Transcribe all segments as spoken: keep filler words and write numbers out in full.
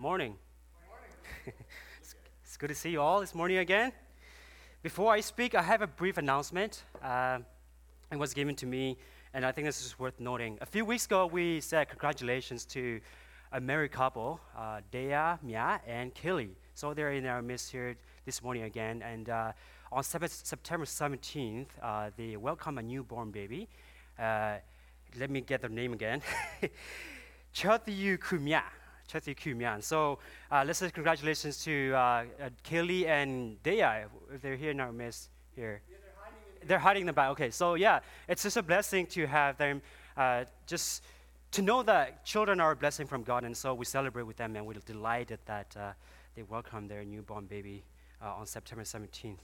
Morning. it's, it's good to see you all this morning again. Before I speak, I have a brief announcement. Uh, it was given to me, and I think this is worth noting. A few weeks ago, we said congratulations to a married couple, uh, Dea, Mia, and Kelly. So they're in our midst here this morning again. And uh, on September seventeenth, uh, they welcome a newborn baby. Uh, let me get their name again. Chathiyu Kumya. Chathiyu Kumya. So uh, let's say congratulations to uh, uh, Kelly and Dea, if they're here in our midst here. Yeah, they're hiding in They're hiding in the back. Okay, so yeah, it's just a blessing to have them, uh, just to know that children are a blessing from God, and so we celebrate with them, and we're delighted that uh, they welcome their newborn baby uh, on September seventeenth.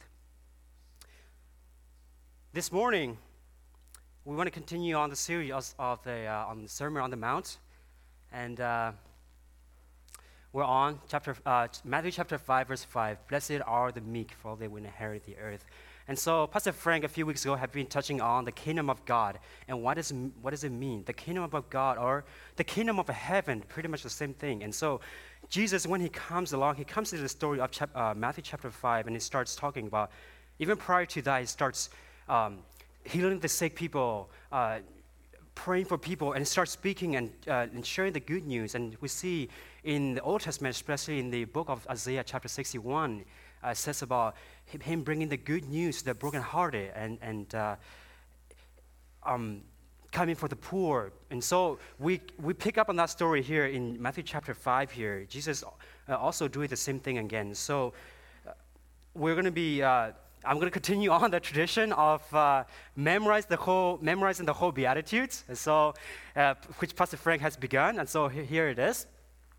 This morning, we want to continue on the series of, of the uh, on the Sermon on the Mount, and uh, we're on chapter uh, Matthew chapter five, verse five. Blessed are the meek, for they will inherit the earth. And so Pastor Frank a few weeks ago had been touching on the kingdom of God, and what is what does it mean? The kingdom of God or the kingdom of heaven, pretty much the same thing. And so Jesus, when he comes along, he comes to the story of chap- uh, Matthew chapter five, and he starts talking about, even prior to that, he starts um, healing the sick people, uh, praying for people, and start speaking and, uh, and sharing the good news. And we see in the Old Testament, especially in the book of Isaiah chapter sixty-one, uh, says about him, him bringing the good news to the brokenhearted and, and uh, um, coming for the poor. And so we, we pick up on that story here in Matthew chapter five here. Jesus uh, also doing the same thing again. So uh, we're going to be... Uh, I'm going to continue on the tradition of uh, memorize the whole, memorizing the whole Beatitudes, and so, uh, which Pastor Frank has begun, and so he- here it is.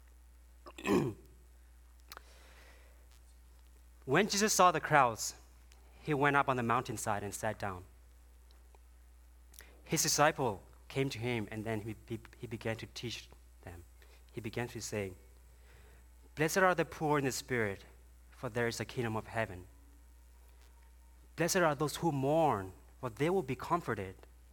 When Jesus saw the crowds, he went up on the mountainside and sat down. His disciple came to him, and then he, he, he began to teach them. He began to say, "Blessed are the poor in the spirit, for there is the kingdom of heaven. Blessed are those who mourn, for they will be comforted.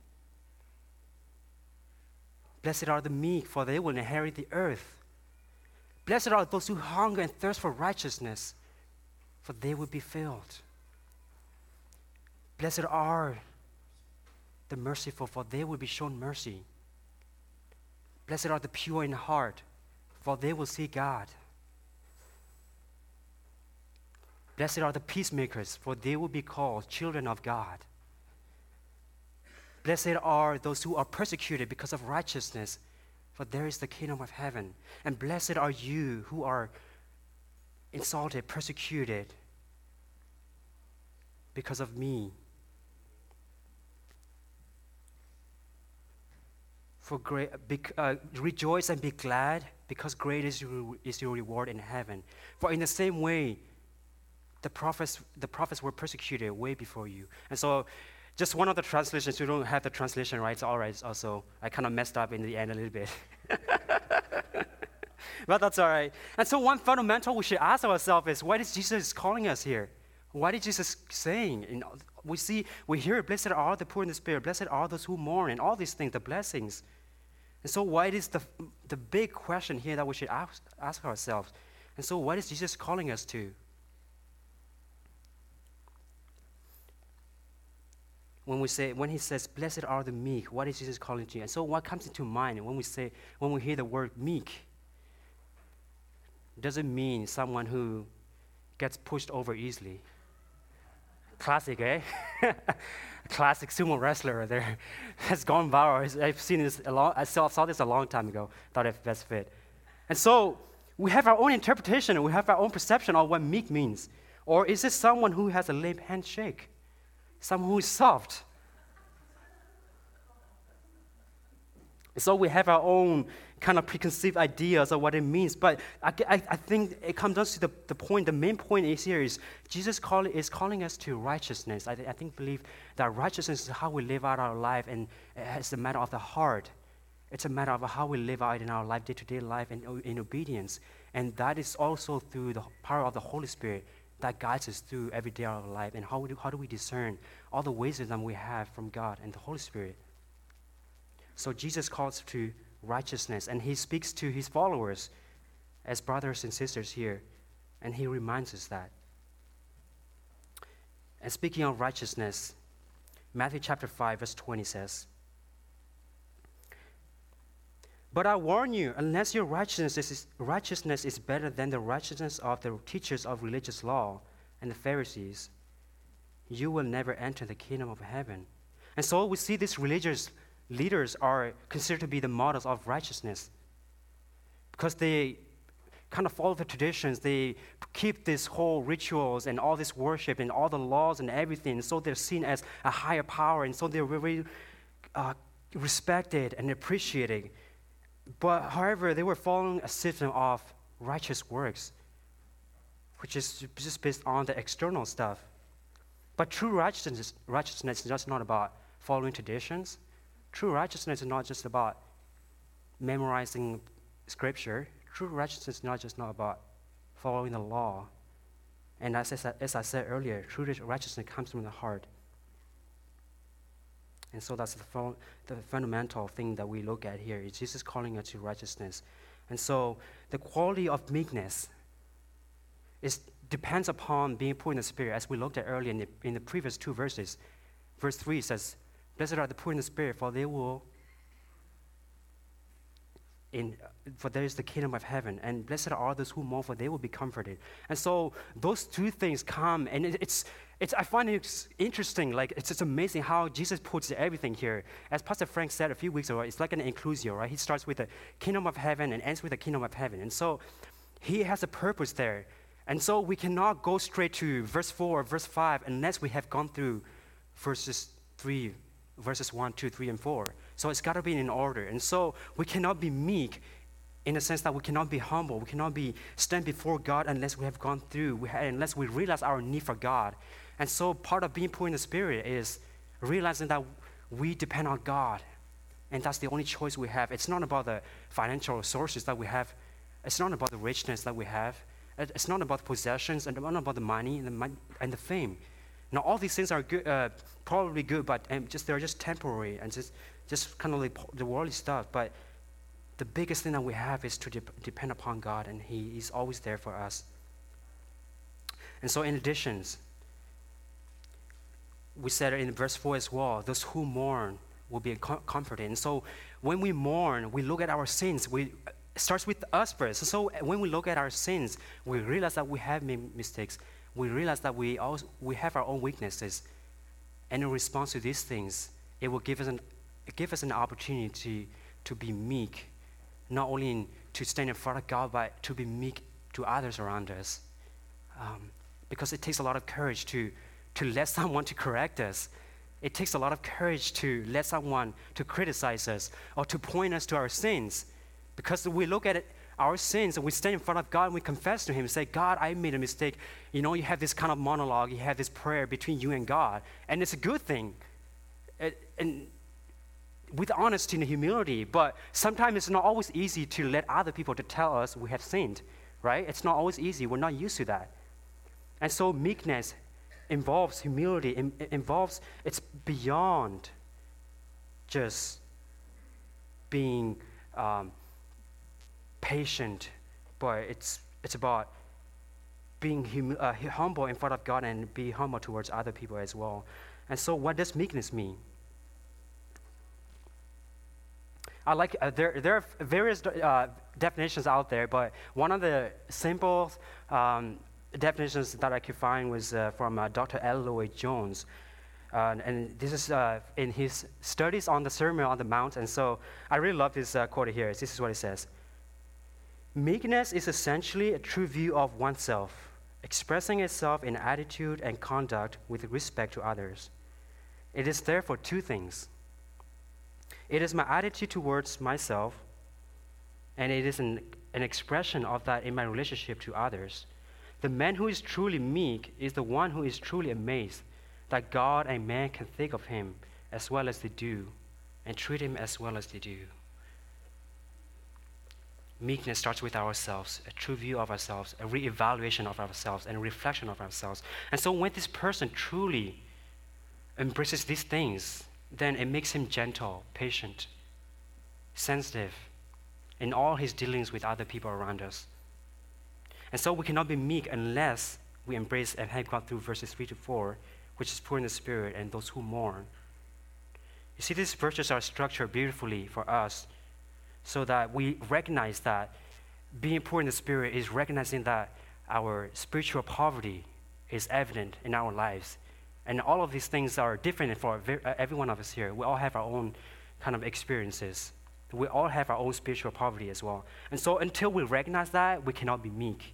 Blessed are the meek, for they will inherit the earth. Blessed are those who hunger and thirst for righteousness, for they will be filled. Blessed are the merciful, for they will be shown mercy. Blessed are the pure in heart, for they will see God. Blessed are the peacemakers, for they will be called children of God. Blessed are those who are persecuted because of righteousness, for there is the kingdom of heaven. And blessed are you who are insulted, persecuted because of me. For great, uh, rejoice and be glad, because great is your, is your reward in heaven. For in the same way, The prophets, the prophets were persecuted way before you." And so just one of the translations, you don't have the translation right, so all right, also, I kind of messed up in the end a little bit. But that's all right. And so one fundamental we should ask ourselves is, why is Jesus calling us here? Why did Jesus saying? You know, we see, we hear, blessed are the poor in the spirit, blessed are those who mourn, and all these things, the blessings. And so why is the, the big question here that we should ask, ask ourselves? And so what is Jesus calling us to? When we say, when he says, "Blessed are the meek," what is Jesus calling to you? And so, what comes into mind when we say, when we hear the word meek? Does it mean someone who gets pushed over easily? Classic, eh? Classic sumo wrestler there has gone viral. I've seen this a long. I saw, saw this a long time ago. Thought it best fit. And so, we have our own interpretation. We have our own perception of what meek means. Or is this someone who has a limp handshake? Someone who is soft. So we have our own kind of preconceived ideas of what it means. But I, I, I think it comes down to the, the point, the main point is here is Jesus call, is calling us to righteousness. I, I think, believe that righteousness is how we live out our life, and it's a matter of the heart. It's a matter of how we live out in our life, day-to-day life, and in obedience. And that is also through the power of the Holy Spirit that guides us through every day of our life. And how do, how do we discern all the wisdom we have from God and the Holy Spirit? So Jesus calls to righteousness, and he speaks to his followers as brothers and sisters here, and he reminds us that. And speaking of righteousness, Matthew chapter five, verse twenty says, "But I warn you, unless your righteousness is, righteousness is better than the righteousness of the teachers of religious law and the Pharisees, you will never enter the kingdom of heaven." And so we see these religious leaders are considered to be the models of righteousness because they kind of follow the traditions. They keep these whole rituals and all this worship and all the laws and everything. So they're seen as a higher power, and so they're very uh, respected and appreciated. But however, they were following a system of righteous works, which is just based on the external stuff. But true righteousness, righteousness is just not about following traditions. True righteousness is not just about memorizing scripture. True righteousness is not just not about following the law. And as I, as I said earlier, true righteousness comes from the heart. And so that's the, fo- the fundamental thing that we look at here, is Jesus calling us to righteousness. And so the quality of meekness is depends upon being poor in the spirit, as we looked at earlier in the, in the previous two verses. Verse three says, "Blessed are the poor in the spirit, for they will, in, for there is the kingdom of heaven. And blessed are those who mourn, for they will be comforted." And so those two things come, and it, it's, it's. I find it interesting. Like it's just amazing how Jesus puts everything here. As Pastor Frank said a few weeks ago, it's like an inclusio, right? He starts with the kingdom of heaven and ends with the kingdom of heaven, and so he has a purpose there. And so we cannot go straight to verse four or verse five unless we have gone through verses three, verses one, two, three, and four. So it's got to be in order. And so we cannot be meek in the sense that we cannot be humble. We cannot be stand before God unless we have gone through, we ha- unless we realize our need for God. And so part of being poor in the spirit is realizing that we depend on God. And that's the only choice we have. It's not about the financial resources that we have. It's not about the richness that we have. It's not about possessions, and not about the money and the, mon- and the fame. Now, all these things are good, uh, probably good, but um, just they're just temporary and just, just kind of like the worldly stuff. But the biggest thing that we have is to de- depend upon God, and He is always there for us. And so, in addition, we said in verse four as well, those who mourn will be com- comforted. And so, when we mourn, we look at our sins. We It starts with us first. So when we look at our sins, we realize that we have made mistakes. We realize that we also we have our own weaknesses. And in response to these things, it will give us an give us an opportunity to, to be meek, not only in, to stand in front of God, but to be meek to others around us. Um, because it takes a lot of courage to to let someone to correct us. It takes a lot of courage to let someone to criticize us or to point us to our sins. Because we look at it, our sins, and we stand in front of God and we confess to Him and say, "God, I made a mistake." You know, you have this kind of monologue, you have this prayer between you and God, and it's a good thing. It, and with honesty and humility, but sometimes it's not always easy to let other people to tell us we have sinned, right? It's not always easy. We're not used to that. And so meekness involves humility, it involves, it's beyond just being um, patient, but it's it's about being hum- uh, humble in front of God and be humble towards other people as well. And so what does meekness mean? I like, uh, there, there are various uh, definitions out there, but one of the simple um, definitions that I could find was uh, from uh, Doctor L. Lloyd Jones. Uh, and this is uh, in his studies on the Sermon on the Mount. And so I really love this uh, quote here. This is what it says. "Meekness is essentially a true view of oneself, expressing itself in attitude and conduct with respect to others. It is therefore two things. It is my attitude towards myself, and it is an, an expression of that in my relationship to others. The man who is truly meek is the one who is truly amazed that God and man can think of him as well as they do, and treat him as well as they do." Meekness starts with ourselves, a true view of ourselves, a re-evaluation of ourselves, and a reflection of ourselves. And so when this person truly embraces these things, then it makes him gentle, patient, sensitive in all his dealings with other people around us. And so we cannot be meek unless we embrace and have gone through verses three to four, which is poor in the spirit and those who mourn. You see, these verses are structured beautifully for us so that we recognize that being poor in the spirit is recognizing that our spiritual poverty is evident in our lives. And all of these things are different for every one of us here. We all have our own kind of experiences. We all have our own spiritual poverty as well. And so until we recognize that, we cannot be meek.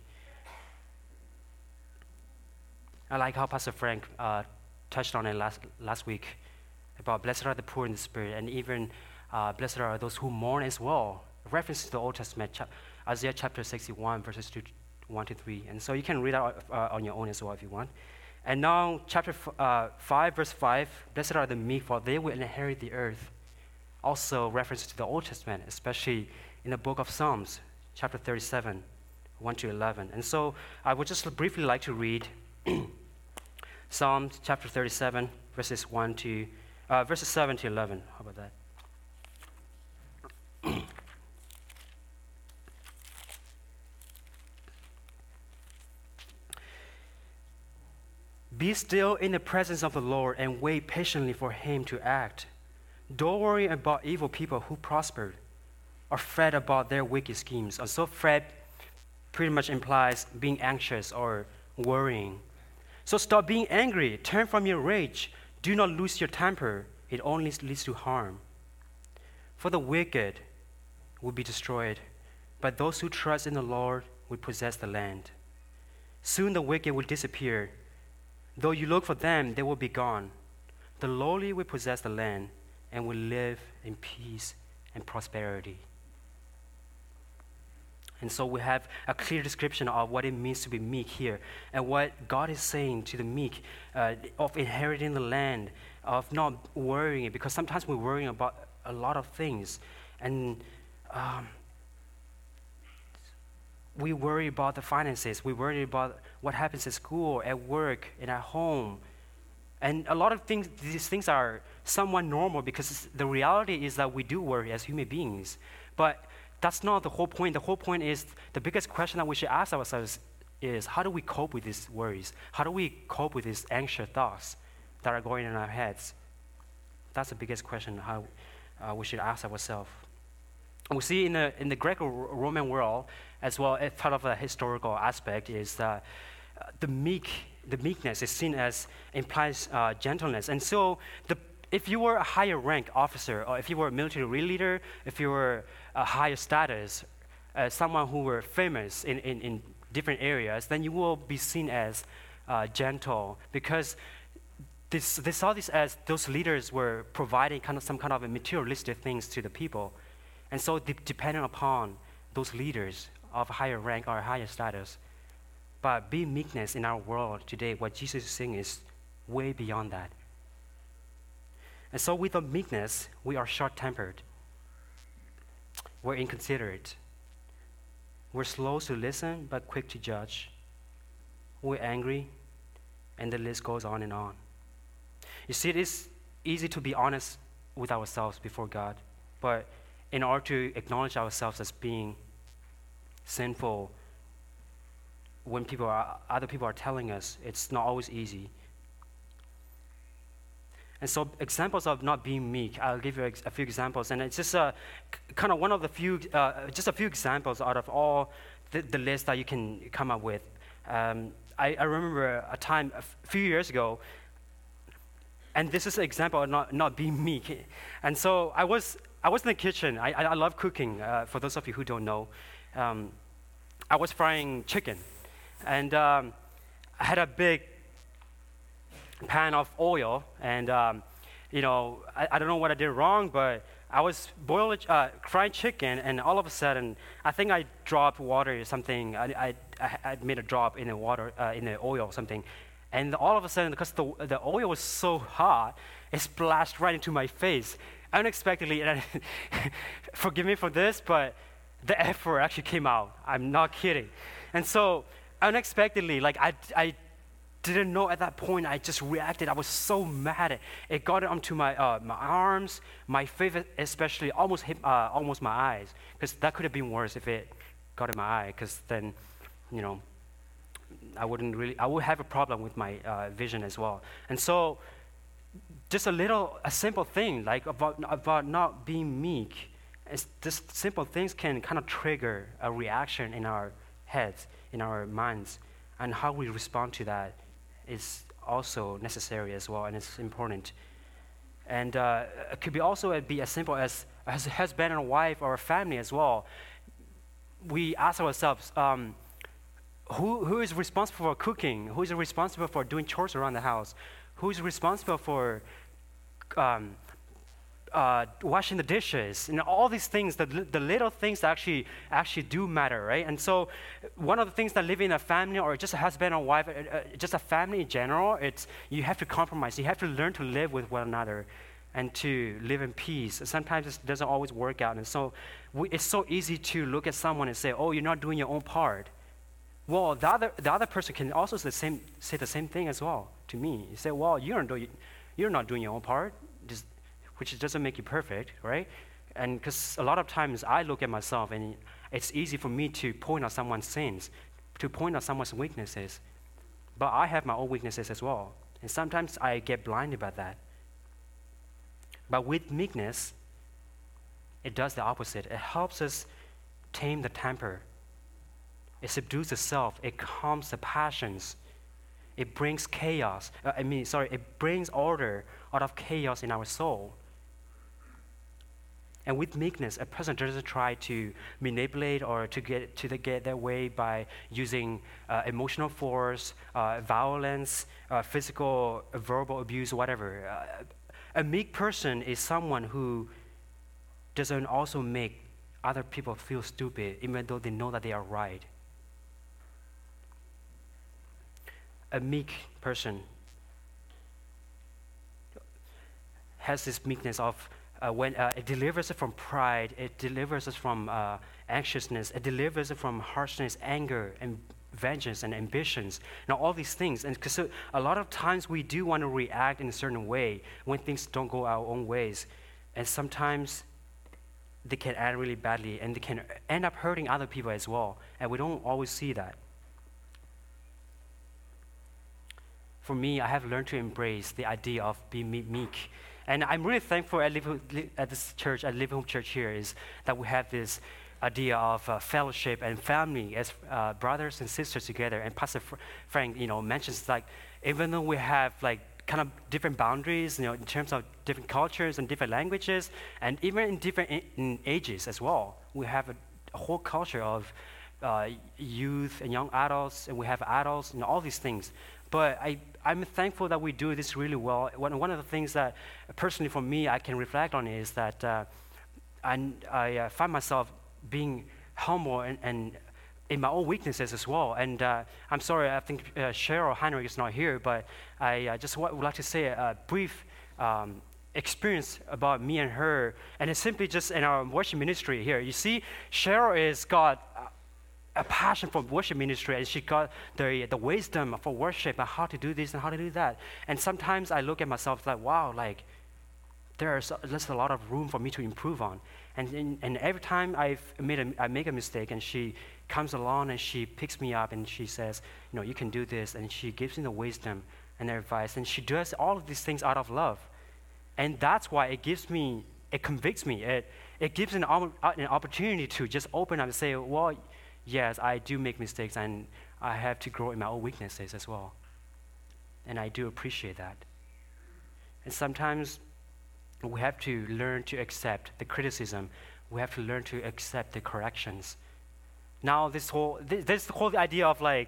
I like how Pastor Frank uh, touched on it last, last week about blessed are the poor in the spirit, and even uh, blessed are those who mourn as well. A reference to the Old Testament, cha- Isaiah chapter sixty-one, verses two, one to three. And so you can read that uh, on your own as well if you want. And now, chapter f- uh, five, verse five, blessed are the meek, for they will inherit the earth. Also reference to the Old Testament, especially in the book of Psalms, chapter thirty-seven, one to eleven. And so I would just briefly like to read Psalms chapter thirty-seven, verses one to uh, verses seven to eleven. How about that? Be still in the presence of the Lord and wait patiently for him to act. Don't worry about evil people who prosper or fret about their wicked schemes. And so fret pretty much implies being anxious or worrying. So stop being angry. Turn from your rage. Do not lose your temper. It only leads to harm. For the wicked will be destroyed, but those who trust in the Lord will possess the land. Soon the wicked will disappear. Though you look for them, they will be gone. The lowly will possess the land and will live in peace and prosperity. And so we have a clear description of what it means to be meek here, and what God is saying to the meek uh, of inheriting the land, of not worrying, because sometimes we're worrying about a lot of things, and um, we worry about the finances, we worry about what happens at school, at work, and at home. And a lot of things, these things are somewhat normal because the reality is that we do worry as human beings. But that's not the whole point. The whole point is, the biggest question that we should ask ourselves is, how do we cope with these worries? How do we cope with these anxious thoughts that are going in our heads? That's the biggest question how uh, we should ask ourselves. We see in the in the Greco-Roman world as well, as part of a historical aspect, is that uh, the meek, the meekness is seen as implies uh, gentleness. And so, the if you were a higher rank officer, or if you were a military leader, if you were a higher status, uh, someone who were famous in, in, in different areas, then you will be seen as uh, gentle, because this, they saw this as those leaders were providing kind of some kind of a materialistic things to the people. And so de- depending upon those leaders of higher rank or higher status. But being meekness in our world today, what Jesus is saying is way beyond that. And so with the meekness, we are short-tempered. We're inconsiderate. We're slow to listen, but quick to judge. We're angry, and the list goes on and on. You see, it is easy to be honest with ourselves before God, but in order to acknowledge ourselves as being sinful, when people are, other people are telling us, it's not always easy. And so examples of not being meek, I'll give you a, a few examples, and it's just a, kind of one of the few, uh, just a few examples out of all the, the list that you can come up with. Um, I, I remember a time a f- few years ago, and this is an example of not, not being meek. And so I was I was in the kitchen. I, I, I love cooking, uh, for those of you who don't know. Um, I was frying chicken, and um, I had a big pan of oil, and um, you know, I, I don't know what I did wrong, but I was boiling, uh, frying chicken, and all of a sudden, I think I dropped water or something. I, I, I made a drop in the water, uh, in the oil or something, and all of a sudden, because the the oil was so hot, it splashed right into my face, unexpectedly. And I, forgive me for this, but the F word actually came out. I'm not kidding. And so, unexpectedly, like I, I didn't know at that point. I just reacted. I was so mad. It got onto my uh, my arms, my face, especially almost hit uh, almost my eyes. Because that could have been worse if it got in my eye. Because then you know, I wouldn't really, I would have a problem with my uh, vision as well. And so, just a little, a simple thing like about about not being meek. It's just simple things can kind of trigger a reaction in our heads, in our minds, and how we respond to that is also necessary as well, and it's important. And uh, it could be also uh, be as simple as as a husband and a wife or a family as well. We ask ourselves, um, who who is responsible for cooking? Who is responsible for doing chores around the house? Who is responsible for um, uh, washing the dishes? And all these things, the the little things that actually actually do matter, right? And so, one of the things that living in a family or just a husband or wife, uh, uh, just a family in general, it's you have to compromise. You have to learn to live with one another, and to live in peace. Sometimes it doesn't always work out, and so we, it's so easy to look at someone and say, "Oh, you're not doing your own part." Well, the other the other person can also say the same say the same thing as well to me. You say, "Well, you're not doing you're not doing your own part," just, which doesn't make you perfect, right? And because a lot of times I look at myself, and it's easy for me to point out someone's sins, to point out someone's weaknesses, but I have my own weaknesses as well, and sometimes I get blinded by that. But with meekness, it does the opposite. It helps us tame the temper. It subdues the self. It calms the passions. It brings chaos. Uh, I mean, sorry, it brings order out of chaos in our soul. And with meekness, a person doesn't try to manipulate or to get to the, get their way by using uh, emotional force, uh, violence, uh, physical, uh, verbal abuse, whatever. Uh, a meek person is someone who doesn't also make other people feel stupid, even though they know that they are right. A meek person has this meekness of uh, when uh, it delivers us from pride, it delivers us from uh, anxiousness, it delivers us from harshness, anger, and vengeance and ambitions, you know, all these things. And because a lot of times we do want to react in a certain way when things don't go our own ways, and sometimes they can end really badly, and they can end up hurting other people as well, and we don't always see that. For me, I have learned to embrace the idea of being meek. And I'm really thankful at, Live, at this church, at Living Hope Church here, is that we have this idea of uh, fellowship and family as uh, brothers and sisters together. And Pastor Fr- Frank, you know, mentions like, even though we have like kind of different boundaries, you know, in terms of different cultures and different languages, and even in different in, in ages as well, we have a, a whole culture of uh, youth and young adults, and we have adults and all these things. But I, I'm thankful that we do this really well. One, one of the things that, uh, personally for me, I can reflect on is that uh, I, I uh, find myself being humble and, and in my own weaknesses as well. And uh, I'm sorry, I think uh, Cheryl Heinrich is not here, but I uh, just w- would like to say a, a brief um, experience about me and her. And it's simply just in our worship ministry here. You see, Cheryl is got uh, a passion for worship ministry, and she got the the wisdom for worship and how to do this and how to do that. And sometimes I look at myself like, wow, like there's there's a lot of room for me to improve on. And and, and every time I've made a, I make a mistake, and she comes along and she picks me up and she says, you know, you can do this, and she gives me the wisdom and the advice, and she does all of these things out of love. And that's why it gives me, it convicts me. It it gives an, an opportunity to just open up and say, well, yes, I do make mistakes, and I have to grow in my own weaknesses as well. And I do appreciate that. And sometimes we have to learn to accept the criticism. We have to learn to accept the corrections. Now, this whole this, this whole idea of like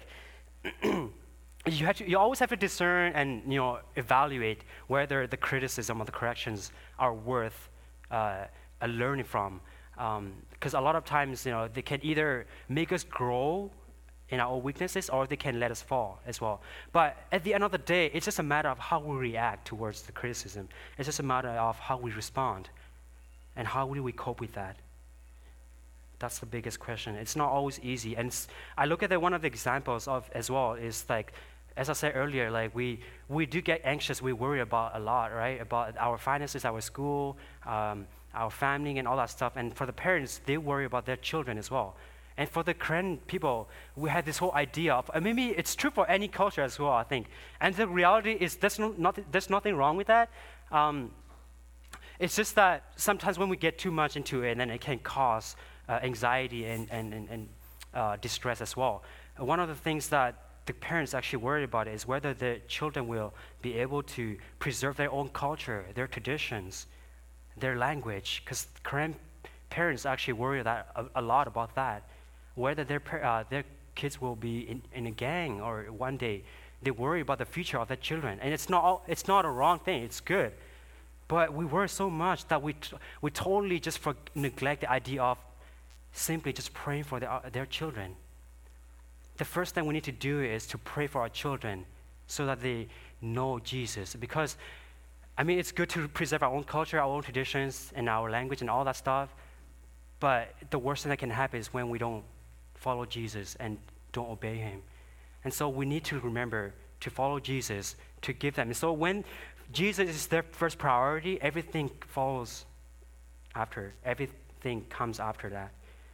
you have to you always have to discern and you know evaluate whether the criticism or the corrections are worth uh, a learning from. Because um, a lot of times, you know, they can either make us grow in our weaknesses, or they can let us fall as well. But at the end of the day, it's just a matter of how we react towards the criticism. It's just a matter of how we respond, and how do we cope with that. That's the biggest question. It's not always easy. And I look at the, one of the examples of as well is like, as I said earlier, like we we do get anxious. We worry about a lot, right? About our finances, our school, um, our family, and all that stuff. And for the parents, they worry about their children as well. And for the Korean people, we had this whole idea of, and maybe it's true for any culture as well, I think. And the reality is there's, no, not, there's nothing wrong with that. Um, it's just that sometimes when we get too much into it, then it can cause uh, anxiety and, and, and, and uh, distress as well. Uh, one of the things that the parents actually worry about is whether the children will be able to preserve their own culture, their traditions, their language, because Korean parents actually worry that a, a lot about that. Whether their uh, their kids will be in, in a gang or one day, they worry about the future of their children, and it's not all, it's not a wrong thing. It's good, but we worry so much that we t- we totally just for neglect the idea of simply just praying for their uh, their children. The first thing we need to do is to pray for our children so that they know Jesus. Because, I mean, it's good to preserve our own culture, our own traditions, and our language and all that stuff. But the worst thing that can happen is when we don't follow Jesus and don't obey him. And so we need to remember to follow Jesus, to give them. And so when Jesus is their first priority, everything follows after. Everything comes after that.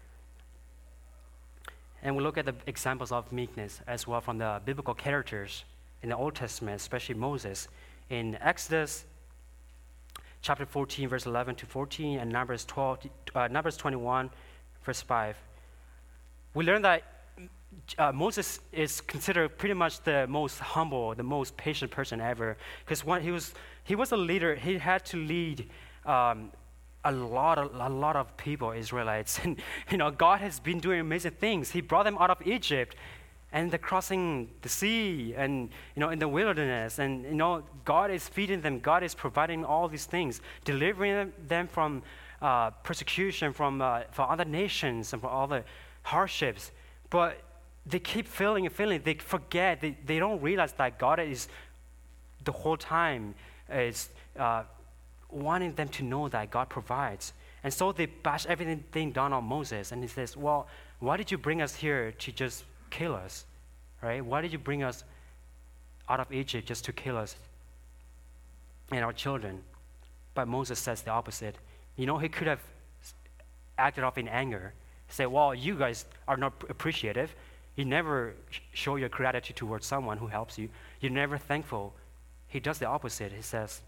And we look at the examples of meekness as well from the biblical characters in the Old Testament, especially Moses. In Exodus chapter fourteen, verse eleven to fourteen, and Numbers twelve, uh, Numbers twenty-one, verse five. We learn that uh, Moses is considered pretty much the most humble, the most patient person ever, because when he was he was a leader, he had to lead um, a lot of a lot of people, Israelites, and you know God has been doing amazing things. He brought them out of Egypt, and they're crossing the sea, and you know in the wilderness, and you know God is feeding them. God is providing all these things, delivering them from uh, persecution from uh, from other nations and from all the hardships. But they keep failing and failing. They forget. They they don't realize that God is the whole time is uh, wanting them to know that God provides. And so they bash everything down on Moses, and he says, "Well, why did you bring us here to just kill us, right? Why did you bring us out of Egypt just to kill us and our children?" But Moses says the opposite. You know, he could have acted off in anger, say, "Well, you guys are not appreciative. You never sh- show your gratitude towards someone who helps you. You're never thankful." He does the opposite. He says,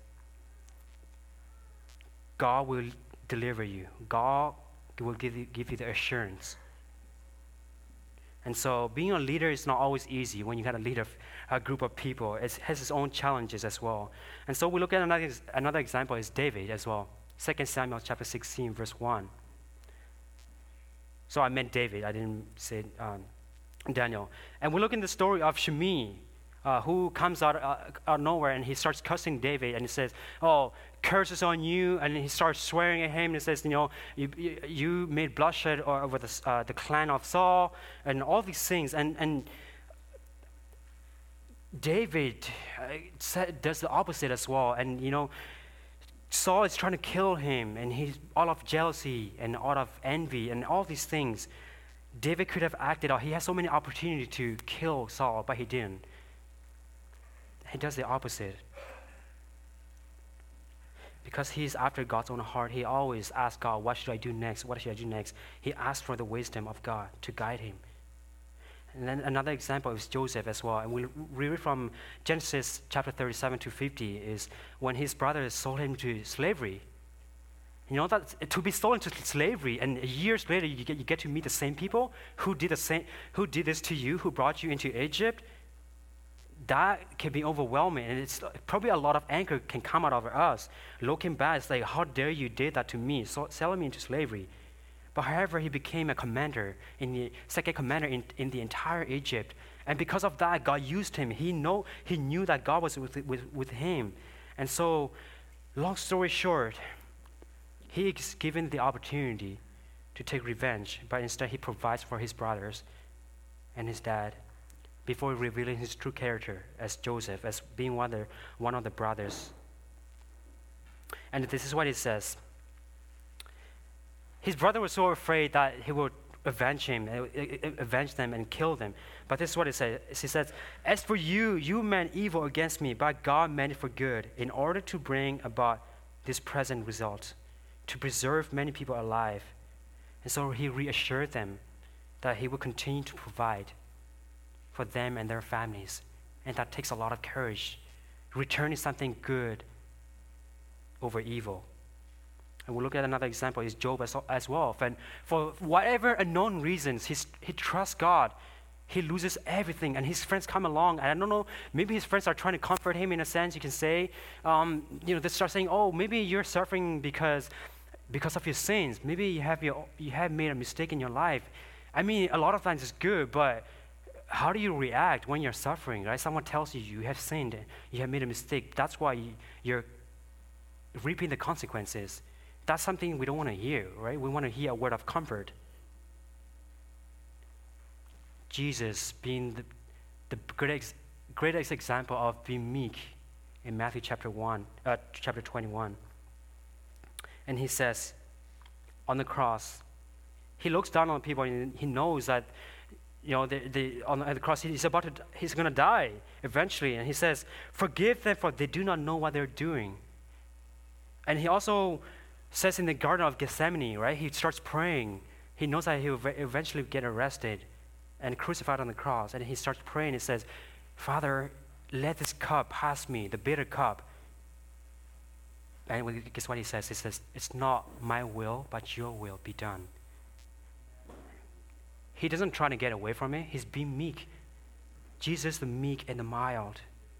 God will deliver you. God will give you, give you the assurance. And so being a leader is not always easy when you got to lead a, a group of people. It has its own challenges as well. And so we look at another, another example is David as well. Second Samuel chapter sixteen, verse one. So I meant David. I didn't say um, Daniel. And we look in the story of Shimei, uh, who comes out, uh, out of nowhere, and he starts cussing David, and he says, "Oh, curses on you," and he starts swearing at him, and he says, you know, you, you, you made bloodshed over the, uh, the clan of Saul, and all these things. And, and David uh, said, does the opposite as well. And, you know, Saul is trying to kill him, and he's all of jealousy and all of envy and all these things. David could have acted out. He has so many opportunities to kill Saul, but he didn't. He does the opposite. Because he's after God's own heart, he always asks God, what should I do next? What should I do next? He asks for the wisdom of God to guide him. And then another example is Joseph as well. And we read from Genesis chapter thirty-seven to fifty is when his brothers sold him to slavery. You know that to be sold into slavery, and years later you get, you get to meet the same people who did the same, who did this to you, who brought you into Egypt. That can be overwhelming, and it's probably a lot of anger can come out of us. Looking back, it's like, how dare you did that to me, so selling me into slavery. But however, he became a commander, in the second commander in, in the entire Egypt. And because of that, God used him. He know he knew that God was with, with, with him. And so, long story short, he is given the opportunity to take revenge, but instead he provides for his brothers and his dad before revealing his true character as Joseph, as being one of the, one of the brothers. And this is what it says. His brother was so afraid that he would avenge him, avenge them and kill them. But this is what it says. He says, "As for you, you meant evil against me, but God meant it for good, in order to bring about this present result, to preserve many people alive." And so he reassured them that he will continue to provide for them and their families. And that takes a lot of courage, returning something good over evil. And we'll look at another example is Job as, as well. And for whatever unknown reasons, he's, he trusts God. He loses everything, and his friends come along. And I don't know, maybe his friends are trying to comfort him in a sense. You can say, um, you know, they start saying, "Oh, maybe you're suffering because because of your sins. Maybe you have your you have made a mistake in your life." I mean, a lot of times it's good, but how do you react when you're suffering, right? Someone tells you you have sinned, you have made a mistake. That's why you, you're reaping the consequences. That's something we don't want to hear, right? We want to hear a word of comfort. Jesus being the, the greatest, greatest example of being meek in Matthew chapter one, uh, chapter twenty-one. And he says, on the cross, he looks down on people and he knows that, you know, the, the, on the cross he's about to, he's going to die eventually. And he says, "Forgive them, for they do not know what they're doing." And he also says in the Garden of Gethsemane, right? He starts praying. He knows that he will eventually get arrested and crucified on the cross. And he starts praying. He says, "Father, let this cup pass me, the bitter cup." And guess what he says? He says, "It's not my will, but your will be done." He doesn't try to get away from it. He's being meek. Jesus, the meek and the mild.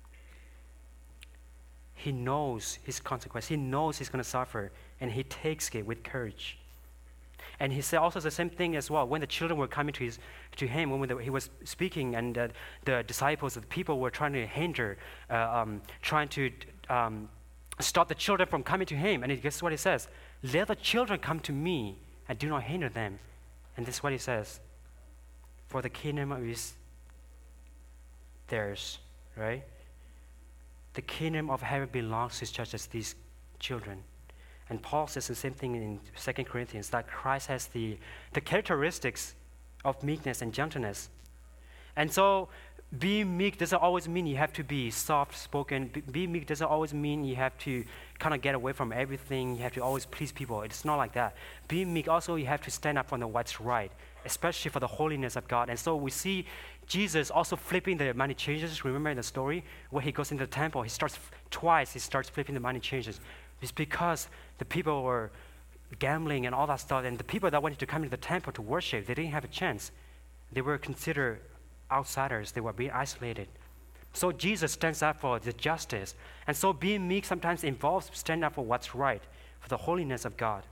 He knows his consequence. He knows he's going to suffer, and he takes it with courage. And he said also the same thing as well. When the children were coming to his, to him, when the, he was speaking, and uh, the disciples, the people were trying to hinder, uh, um, trying to um, stop the children from coming to him. And he, guess what he says? "Let the children come to me, and do not hinder them." And this is what he says: "For the kingdom is theirs," right? The kingdom of heaven belongs to such as these children. And Paul says the same thing in Second Corinthians, that Christ has the, the characteristics of meekness and gentleness. And so being meek doesn't always mean you have to be soft-spoken. Be, being meek doesn't always mean you have to kind of get away from everything. You have to always please people. It's not like that. Being meek also, you have to stand up for the what's right, especially for the holiness of God. And so we see Jesus also flipping the money changers. Remember in the story where he goes into the temple, he starts twice, he starts flipping the money changers. It's because the people were gambling and all that stuff, and the people that wanted to come into the temple to worship, they didn't have a chance. They were considered outsiders. They were being isolated. So Jesus stands up for the justice. And so being meek sometimes involves standing up for what's right, for the holiness of God.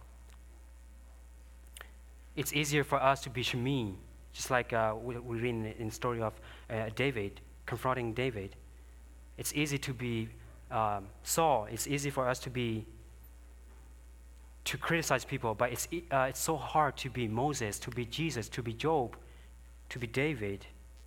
It's easier for us to be Shemin, just like uh, we, we read in, in the story of uh, David, confronting David. It's easy to be um, Saul. It's easy for us to be to criticize people, but it's uh, it's so hard to be Moses, to be Jesus, to be Job, to be David.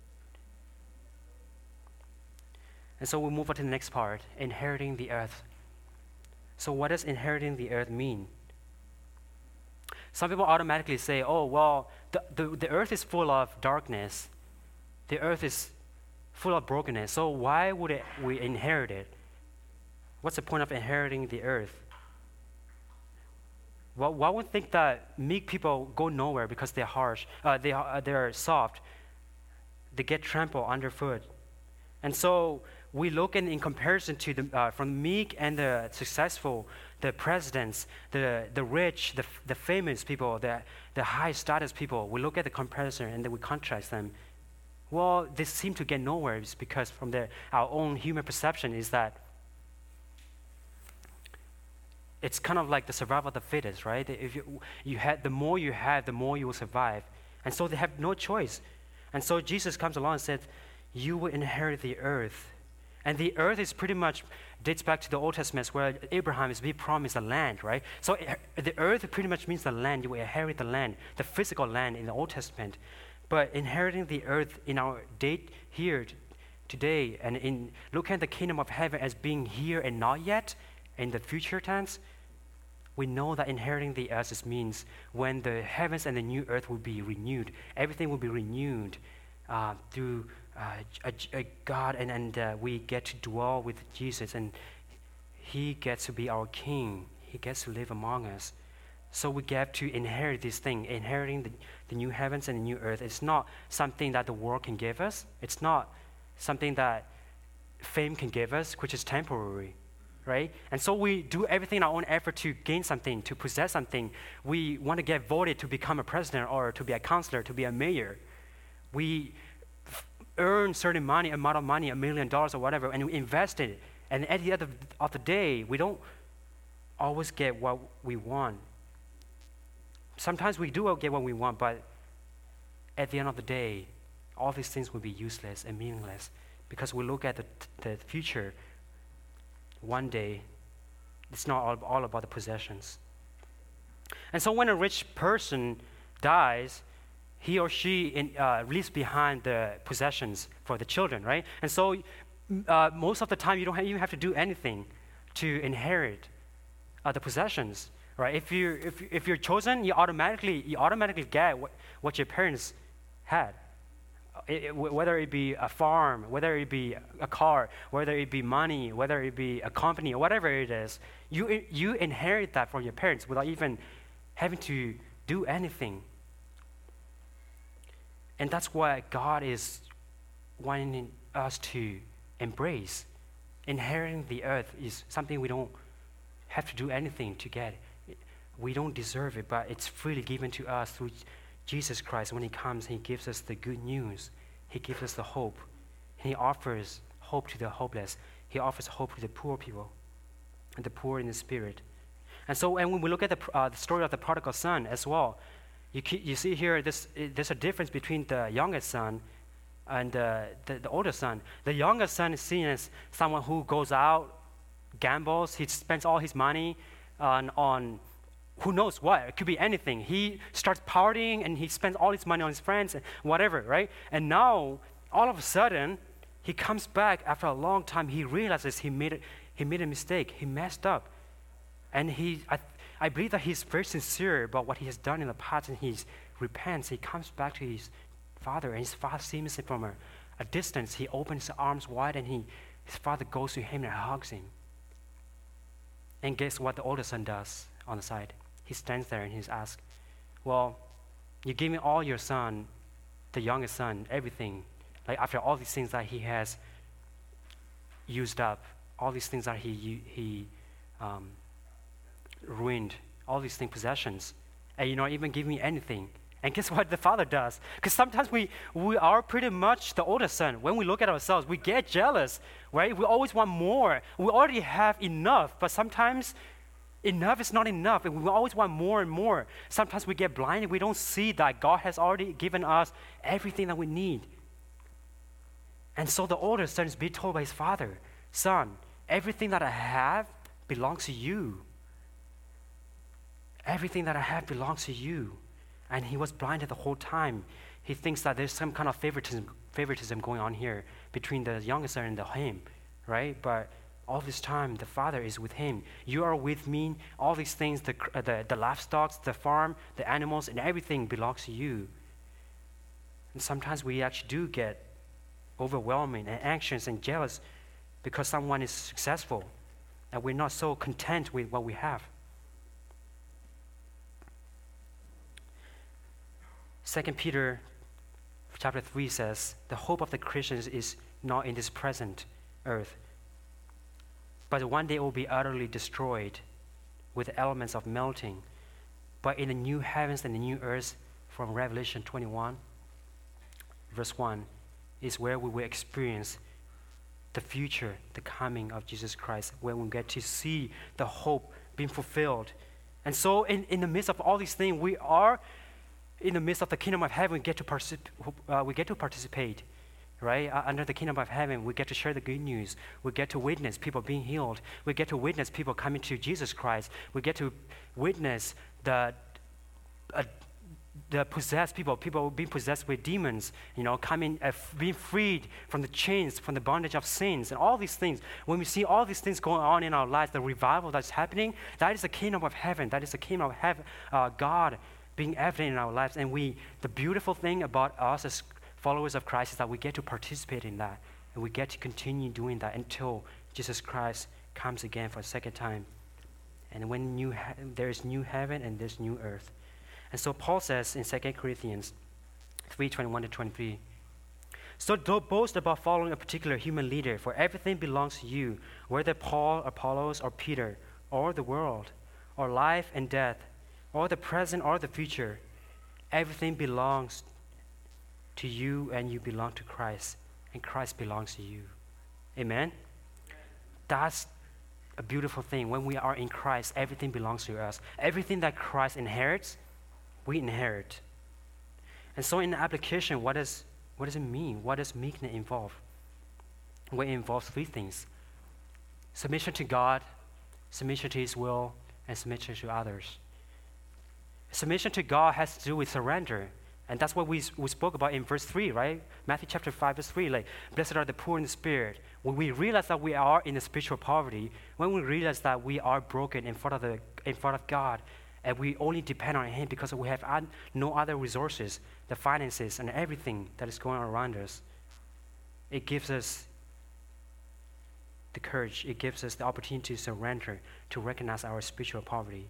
And so we move on to the next part, inheriting the earth. So what does inheriting the earth mean? Some people automatically say, "Oh, well, the, the, the earth is full of darkness. The earth is full of brokenness. So why would it, we inherit it? What's the point of inheriting the earth?" Well, one would think that meek people go nowhere because they're harsh, uh, they are, they're soft. They get trampled underfoot. And so we look in, in comparison to the uh, from meek and the successful, the presidents, the the rich, the the famous people, the the high status people. We look at the comparison and then we contrast them. Well, they seem to get nowhere because from the our own human perception is that it's kind of like the survival of the fittest, right? If you you had the more you have, the more you will survive, and so they have no choice. And so Jesus comes along and said, "You will inherit the earth." And the earth is pretty much dates back to the Old Testament where Abraham is being promised the land, right? So uh, the earth pretty much means the land. You will inherit the land, the physical land in the Old Testament. But inheriting the earth in our date here t- today, and in looking at the kingdom of heaven as being here and not yet, in the future tense, we know that inheriting the earth just means when the heavens and the new earth will be renewed, everything will be renewed uh, through uh, a, a God, and, and uh, we get to dwell with Jesus, and he gets to be our king. He gets to live among us. So we get to inherit this thing, inheriting the, the new heavens and the new earth. It's not something that the world can give us. It's not something that fame can give us, which is temporary, right? And so we do everything in our own effort to gain something, to possess something. We want to get voted to become a president or to be a counselor, to be a mayor. We f- earn certain money, amount of money, a million dollars or whatever, and we invest it. And at the end of, of the day, we don't always get what we want. Sometimes we do get what we want, but at the end of the day, all these things will be useless and meaningless because we look at the, the future. One day, it's not all, all about the possessions. And so when a rich person dies, he or she in, uh, leaves behind the possessions for the children, right? And so uh, most of the time, you don't have, even have to do anything to inherit uh, the possessions, right? If you if if you're chosen, you automatically you automatically get what, what your parents had. It, it, whether it be a farm, whether it be a car, whether it be money, whether it be a company, or whatever it is, you you inherit that from your parents without even having to do anything. And that's what God is wanting us to embrace. Inheriting the earth is something we don't have to do anything to get. We don't deserve it, but it's freely given to us through Jesus Christ. When he comes, he gives us the good news. He gives us the hope. And he offers hope to the hopeless. He offers hope to the poor people and the poor in the spirit. And so, and when we look at the, uh, the story of the prodigal son as well, you, you see here this, there's a difference between the youngest son and uh, the, the older son. The youngest son is seen as someone who goes out, gambles, he spends all his money on, on who knows what. It could be anything. He starts partying and he spends all his money on his friends and whatever, right? And now, all of a sudden, he comes back after a long time. He realizes he made, it, he made a mistake. He messed up. And he, I, I believe that he's very sincere about what he has done in the past, and he repents. He comes back to his father, and his father sees him from a, a distance. He opens his arms wide, and he, his father goes to him and hugs him. And guess what the older son does on the side? He stands there and he's asked, well, you gave me all your son, the youngest son, everything. Like after all these things that he has used up, all these things that he he um, ruined, all these things, possessions, and you don't even give me anything. And guess what the father does? Because sometimes we, we are pretty much the older son. When we look at ourselves, we get jealous, right? We always want more. We already have enough, but sometimes enough is not enough, and we always want more and more. Sometimes we get blinded. We don't see that God has already given us everything that we need. And so the older son is being told by his father, son, everything that I have belongs to you. Everything that I have belongs to you. And he was blinded the whole time. He thinks that there's some kind of favoritism, favoritism going on here between the youngest son and the him, right? But all this time, the father is with him. You are with me. All these things, the, uh, the, the livestock, the farm, the animals, and everything belongs to you. And sometimes we actually do get overwhelming and anxious and jealous because someone is successful and we're not so content with what we have. Second Peter chapter three says, the hope of the Christians is not in this present earth, but one day it will be utterly destroyed with elements of melting. But in the new heavens and the new earth, from Revelation twenty-one, verse one, is where we will experience the future, the coming of Jesus Christ, where we get to see the hope being fulfilled. And so in, in the midst of all these things, we are in the midst of the kingdom of heaven, we get to, particip- uh, we get to participate. Right? Uh, under the kingdom of heaven, we get to share the good news. We get to witness people being healed. We get to witness people coming to Jesus Christ. We get to witness the uh, the possessed people, people being possessed with demons, you know, coming, uh, f- being freed from the chains, from the bondage of sins, and all these things. When we see all these things going on in our lives, the revival that's happening, that is the kingdom of heaven. That is the kingdom of heaven, uh, God being evident in our lives. And we, the beautiful thing about us as followers of Christ is that we get to participate in that, and we get to continue doing that until Jesus Christ comes again for a second time. And when new he- there is new heaven and there's new earth. And so Paul says in Second Corinthians three twenty-one to twenty-three, so don't boast about following a particular human leader, for everything belongs to you, whether Paul, Apollos, or Peter, or the world, or life and death, or the present or the future. Everything belongs to you, and you belong to Christ, and Christ belongs to you. Amen? That's a beautiful thing. When we are in Christ, everything belongs to us. Everything that Christ inherits, we inherit. And so in the application, what does what does it mean? What does meekness involve? Well, it involves three things: submission to God, submission to His will, and submission to others. Submission to God has to do with surrender. And that's what we, we spoke about in verse three, right? Matthew chapter five, verse three, like, blessed are the poor in the spirit. When we realize that we are in a spiritual poverty, when we realize that we are broken in front of, the, in front of God, and we only depend on Him because we have ad, no other resources, the finances and everything that is going on around us, it gives us the courage, it gives us the opportunity to surrender, to recognize our spiritual poverty.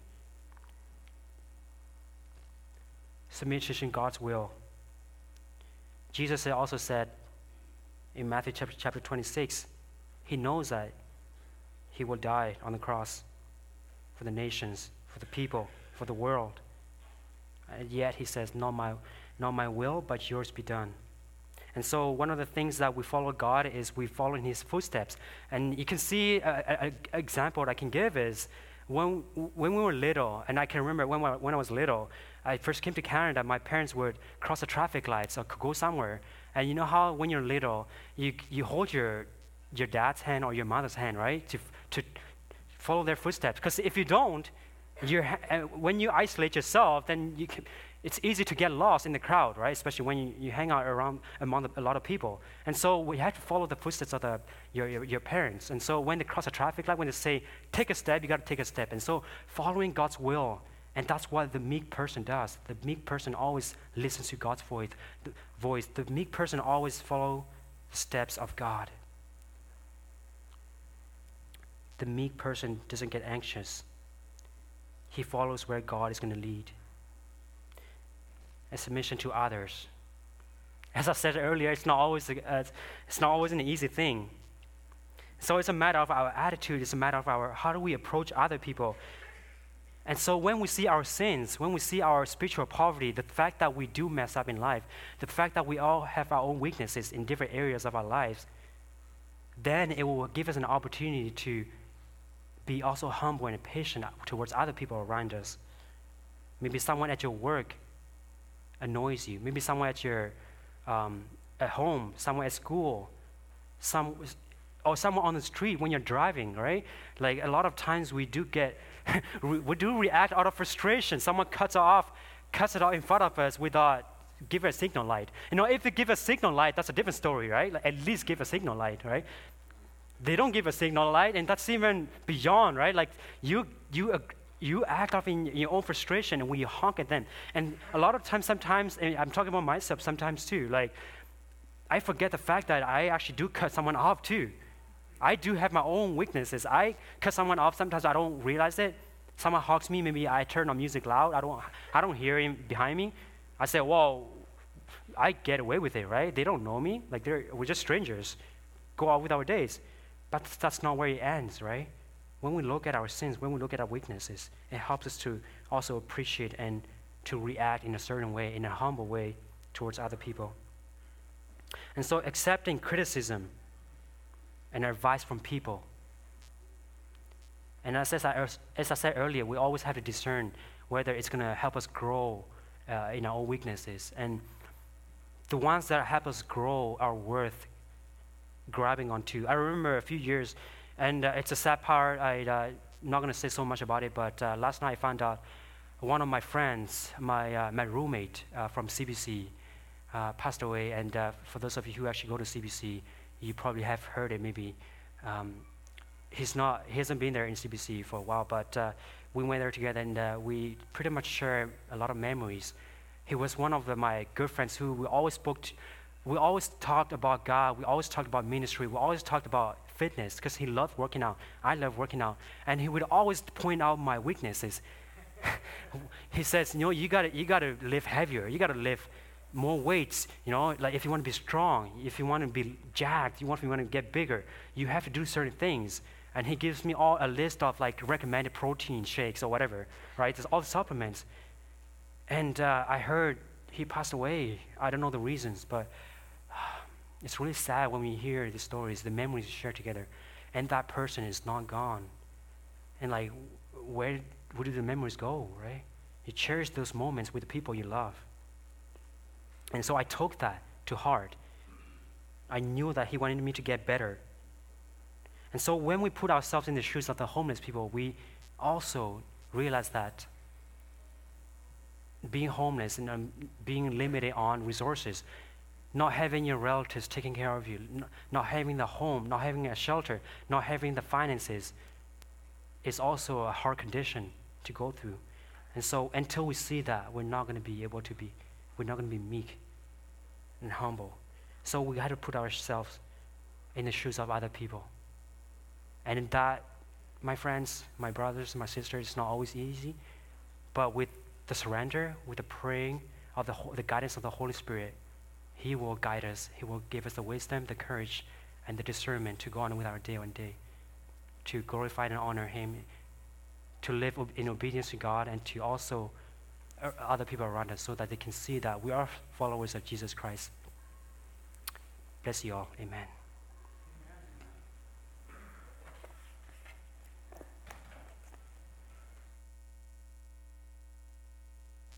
Submission to God's will. Jesus also said in Matthew chapter, chapter twenty-six, He knows that He will die on the cross for the nations, for the people, for the world. And yet He says, not my, not my will, but yours be done. And so one of the things that we follow God is we follow in His footsteps. And you can see an example that I can give is when when we were little, and I can remember when, when I was little, I first came to Canada, my parents would cross the traffic lights or go somewhere. And you know how when you're little, you you hold your your dad's hand or your mother's hand, right, to to follow their footsteps. Because if you don't, you're, uh, when you isolate yourself, then you can, it's easy to get lost in the crowd, right? Especially when you, you hang out around among the, a lot of people. And so we have to follow the footsteps of the, your, your your parents. And so when they cross a traffic light, when they say, take a step, you got to take a step. And so following God's will, and that's what the meek person does. The meek person always listens to God's voice. The, voice. the meek person always follows the steps of God. The meek person doesn't get anxious. He follows where God is going to lead. And submission to others. As I said earlier, it's not always a, uh, it's not always an easy thing. So it's a matter of our attitude. It's a matter of our how do we approach other people. And so when we see our sins, when we see our spiritual poverty, the fact that we do mess up in life, the fact that we all have our own weaknesses in different areas of our lives, then it will give us an opportunity to be also humble and patient towards other people around us. Maybe someone at your work annoys you. Maybe someone at your um, at home, someone at school, some or someone on the street when you're driving, right? Like a lot of times we do get, we do react out of frustration. Someone cuts off, cuts it off in front of us without give a signal light. You know, if they give a signal light, that's a different story, right? Like at least give a signal light, right? They don't give a signal light, and that's even beyond, right? Like you, you, uh, you act off in your own frustration, and when you honk at them, and a lot of times, sometimes, and I'm talking about myself sometimes too. Like I forget the fact that I actually do cut someone off too. I do have my own weaknesses. I cut someone off. Sometimes I don't realize it. Someone honks me. Maybe I turn on music loud. I don't. I don't hear him behind me. I say, "Well, I get away with it, right? They don't know me. Like they're we're just strangers. Go out with our days." But that's not where it ends, right? When we look at our sins, when we look at our weaknesses, it helps us to also appreciate and to react in a certain way, in a humble way, towards other people. And so, accepting criticism and advice from people. And as, as, I, as I said earlier, we always have to discern whether it's going to help us grow uh, in our own weaknesses. And the ones that help us grow are worth grabbing onto. I remember a few years, and uh, it's a sad part. I'm uh, not going to say so much about it, but uh, last night I found out one of my friends, my, uh, my roommate uh, from C B C, uh, passed away. And uh, for those of you who actually go to C B C, you probably have heard it maybe. Um, he's not, he hasn't been there in C B C for a while, but uh, we went there together, and uh, we pretty much share a lot of memories. He was one of the, my good friends who we always spoke to, we always talked about God. We always talked about ministry. We always talked about fitness because he loved working out. I love working out. And he would always point out my weaknesses. He says, you know, you gotta, you gotta lift heavier. You gotta lift more weights. You know, like if you want to be strong, if you want to be jacked, you want, if you want to get bigger, you have to do certain things. And he gives me all a list of like recommended protein shakes or whatever, right? There's all the supplements. And uh, I heard he passed away. I don't know the reasons, but it's really sad when we hear the stories, the memories shared together, and that person is not gone. And like, where, where do the memories go, right? You cherish those moments with the people you love. And so I took that to heart. I knew that he wanted me to get better. And so when we put ourselves in the shoes of the homeless people, we also realize that being homeless and um, being limited on resources, not having your relatives taking care of you, n- not having the home, not having a shelter, not having the finances, is also a hard condition to go through. And so until we see that, we're not going to be able to be, we're not going to be meek and humble. So we got to put ourselves in the shoes of other people. And in that, my friends, my brothers, my sisters, it's not always easy, but with the surrender, with the praying of the, ho- the guidance of the Holy Spirit, he will guide us. He will give us the wisdom, the courage, and the discernment to go on with our day on day, to glorify and honor him, to live ob- in obedience to God, and to also uh, other people around us so that they can see that we are followers of Jesus Christ. Bless you all. Amen.